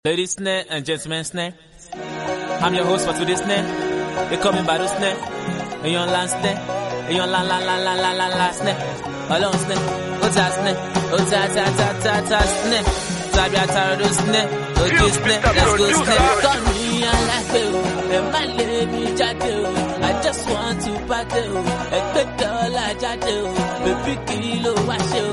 Ladies snare and gentlemen snare, I'm your host for today's snare. They call me Bado snare. And you're on land snare. And you're on la snare. Alone snare. Ota snare. Ota snare. Sabia tarado snare. Okay snare. Let's go snare. Call me a like and my lady jade. I just want to party. Expect all I jade. Baby kilo wash